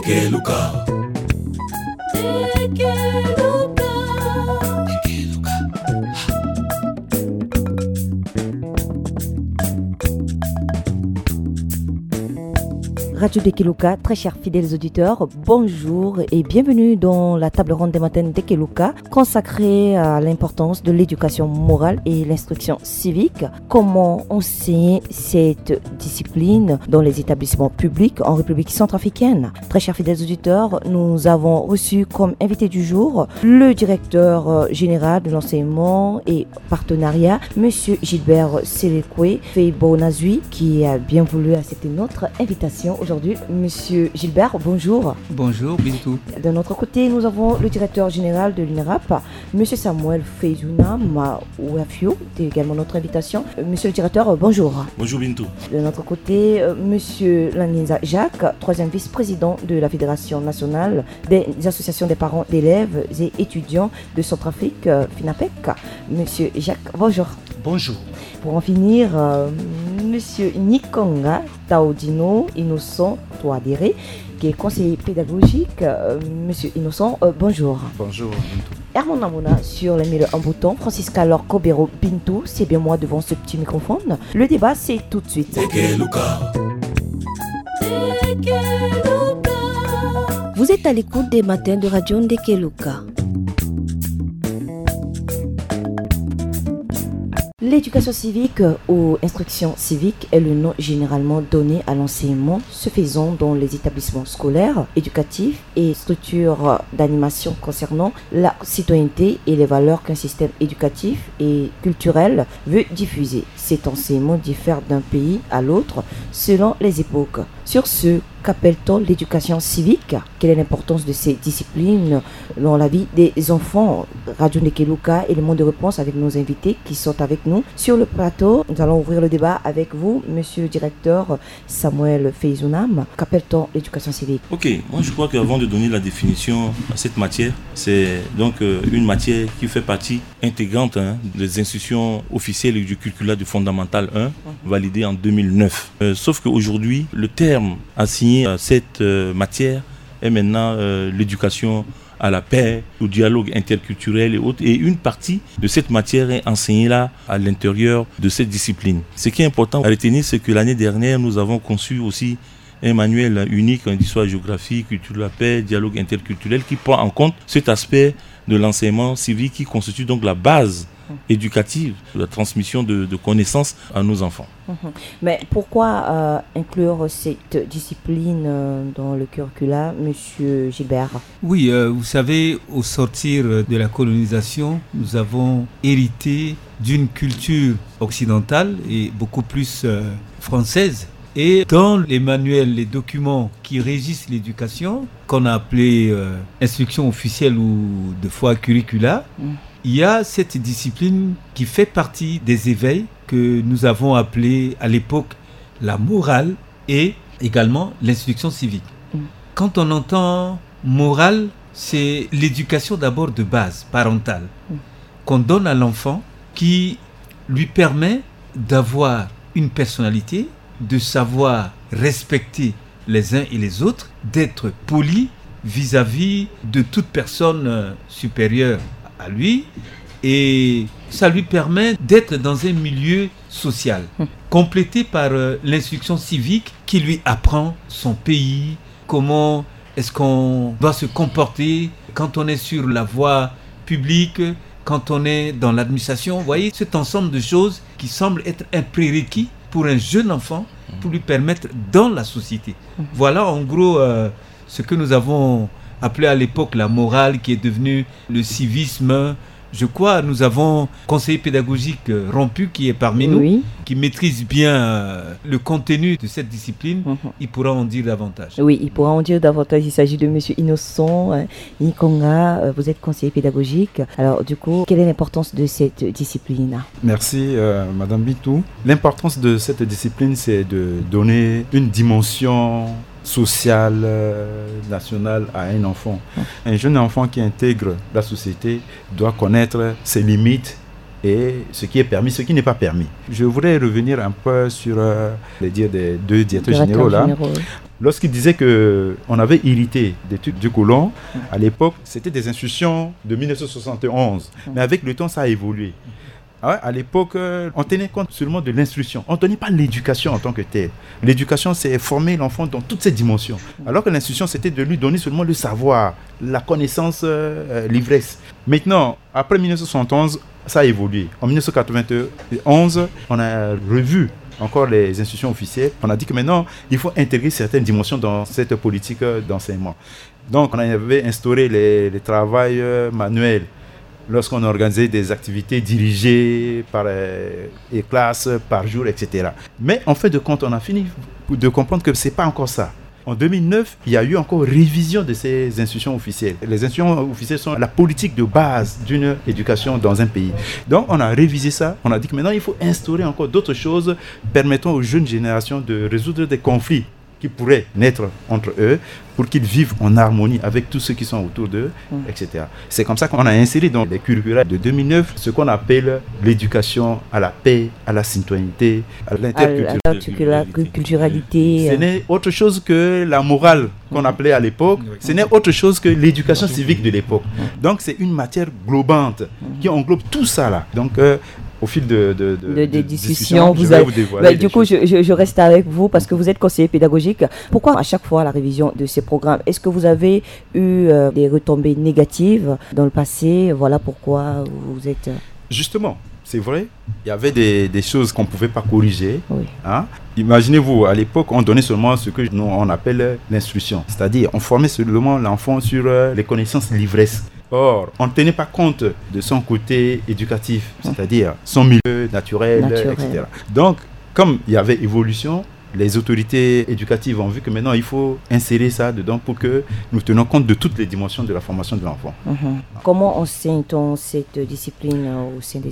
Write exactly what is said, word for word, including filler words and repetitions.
Ekeluka. Radio d'Ekeluka, très chers fidèles auditeurs, bonjour et bienvenue dans la table ronde des matins d'Ekeluka consacrée à l'importance de l'éducation morale et l'instruction civique. Comment enseigner cette discipline dans les établissements publics en République centrafricaine. Très chers fidèles auditeurs, nous avons reçu comme invité du jour le directeur général de l'enseignement et partenariat, Monsieur Gilbert Selekwe Feibo-Nazui, qui a bien voulu accepter notre invitation aujourd'hui. Monsieur Gilbert, bonjour. Bonjour, Bintou. De notre côté, nous avons le directeur général de l'I N R A P, Monsieur Samuel Feizounam Ouafio, c'est également notre invitation. Monsieur le directeur, bonjour. Bonjour Bintou. De notre côté, Monsieur Langinza Jacques, troisième vice-président de la Fédération nationale des associations des parents d'élèves et étudiants de Centrafrique, FINAPEC. Monsieur Jacques, bonjour. Bonjour. Pour en finir, euh, Monsieur Nikonga Taodino Innocent Touadéré, qui est conseiller pédagogique. Euh, Monsieur Innocent, euh, bonjour. Bonjour, Bintou. Hermon Namouna sur les mille en bouton, Francisca Laure Kobero Bintou, c'est bien moi devant ce petit microphone. Le débat, c'est tout de suite. Ekeluka. Vous êtes à l'écoute des matins de Radio d'Ekeluka. L'éducation civique ou instruction civique est le nom généralement donné à l'enseignement se faisant dans les établissements scolaires, éducatifs et structures d'animation concernant la citoyenneté et les valeurs qu'un système éducatif et culturel veut diffuser. Cet enseignement diffère d'un pays à l'autre selon les époques. Sur ce, qu'appelle-t-on l'éducation civique? Quelle est l'importance de ces disciplines dans la vie des enfants? Radio d'Ekeluka, élément de réponse avec nos invités qui sont avec nous sur le plateau. Nous allons ouvrir le débat avec vous, monsieur le directeur Samuel Feizounam. Qu'appelle-t-on l'éducation civique? Ok, moi je crois qu'avant de donner la définition à cette matière, c'est donc euh, une matière qui fait partie intégrante hein, des institutions officielles et du curricula du fondamental un, mmh. validé en deux mille neuf. Euh, sauf qu'aujourd'hui, le terme assigné à cette euh, matière est maintenant euh, l'éducation à la paix, au dialogue interculturel et autres. Et une partie de cette matière est enseignée là, à l'intérieur de cette discipline. Ce qui est important à retenir, c'est que l'année dernière, nous avons conçu aussi un manuel unique d'histoire, géographie, culture de la paix, dialogue interculturel, qui prend en compte cet aspect de l'enseignement civique qui constitue donc la base éducative, la transmission de, de connaissances à nos enfants. Mmh. Mais pourquoi euh, inclure cette discipline euh, dans le curricula, monsieur Gilbert? Oui, euh, vous savez, au sortir de la colonisation, nous avons hérité d'une culture occidentale et beaucoup plus euh, française. Et dans les manuels, les documents qui régissent l'éducation, qu'on a appelé euh, instruction officielle ou de fois curricula, mmh. il y a cette discipline qui fait partie des éveils que nous avons appelés à l'époque la morale et également l'instruction civique. Mmh. Quand on entend morale, c'est l'éducation d'abord de base, parentale, mmh. qu'on donne à l'enfant qui lui permet d'avoir une personnalité, de savoir respecter les uns et les autres, d'être poli vis-à-vis de toute personne supérieure à lui, et ça lui permet d'être dans un milieu social, hum. complété par euh, l'instruction civique qui lui apprend son pays, comment est-ce qu'on doit se comporter quand on est sur la voie publique, quand on est dans l'administration. Vous voyez, cet ensemble de choses qui semblent être un prérequis pour un jeune enfant, pour lui permettre dans la société. Hum. Voilà en gros euh, ce que nous avons appelé à l'époque la morale, qui est devenu le civisme. Je crois nous avons conseiller pédagogique euh, Rompu qui est parmi nous, oui. qui maîtrise bien euh, le contenu de cette discipline. Mm-hmm. Il pourra en dire davantage. Oui, il pourra en dire davantage. Il s'agit de monsieur Innocent euh, Nikonga. Euh, vous êtes conseiller pédagogique. Alors du coup, quelle est l'importance de cette discipline? Merci euh, Madame Bintou. L'importance de cette discipline, c'est de donner une dimension sociale, euh, nationale à un enfant. Un jeune enfant qui intègre la société doit connaître ses limites et ce qui est permis, ce qui n'est pas permis. Je voudrais revenir un peu sur euh, les dires des deux directeurs généraux là. Généraux, oui. Lorsqu'ils disaient qu'on avait hérité des trucs du colon, à l'époque, c'était des institutions de mille neuf cent soixante et onze. Mais avec le temps, ça a évolué. Ah, à l'époque, on tenait compte seulement de l'instruction. On ne tenait pas l'éducation en tant que telle. L'éducation, c'est former l'enfant dans toutes ses dimensions. Alors que l'instruction, c'était de lui donner seulement le savoir, la connaissance, euh, l'ivresse. Maintenant, après mille neuf cent soixante et onze, ça a évolué. En mille neuf cent quatre-vingt-onze, on a revu encore les institutions officielles. On a dit que maintenant, il faut intégrer certaines dimensions dans cette politique d'enseignement. Donc, on avait instauré les, les travails manuels lorsqu'on organisait des activités dirigées par euh, les classes, par jour, et cetera. Mais en fin de compte, on a fini de comprendre que ce n'est pas encore ça. En deux mille neuf, il y a eu encore révision de ces institutions officielles. Les institutions officielles sont la politique de base d'une éducation dans un pays. Donc, on a révisé ça. On a dit que maintenant, il faut instaurer encore d'autres choses permettant aux jeunes générations de résoudre des conflits qui pourraient naître entre eux pour qu'ils vivent en harmonie avec tous ceux qui sont autour d'eux, mmh. et cetera. C'est comme ça qu'on a inséré dans les curricula de deux mille neuf ce qu'on appelle l'éducation à la paix, à la citoyenneté, à l'interculturalité. Ce n'est autre chose que la morale qu'on mmh. appelait à l'époque, mmh. ce n'est autre chose que l'éducation civique de l'époque. Mmh. Donc c'est une matière globante mmh. qui englobe tout ça là. Donc euh, au fil de, de, de, de, de, de discussions, vous avez, vous bah, du coup, je, je, je reste avec vous parce que vous êtes conseiller pédagogique. Pourquoi à chaque fois la révision de ces programmes? Est-ce que vous avez eu euh, des retombées négatives dans le passé? Voilà pourquoi vous êtes... Justement, c'est vrai, il y avait des, des choses qu'on ne pouvait pas corriger. Oui. Hein? Imaginez-vous, à l'époque, on donnait seulement ce que nous on appelle l'instruction. C'est-à-dire, on formait seulement l'enfant sur euh, les connaissances l'ivresse. Or, on ne tenait pas compte de son côté éducatif, c'est-à-dire son milieu naturel, naturel, et cetera. Donc, comme il y avait évolution, les autorités éducatives ont vu que maintenant, il faut insérer ça dedans pour que nous tenions compte de toutes les dimensions de la formation de l'enfant. Mm-hmm. Comment enseigne-t-on cette discipline au sein des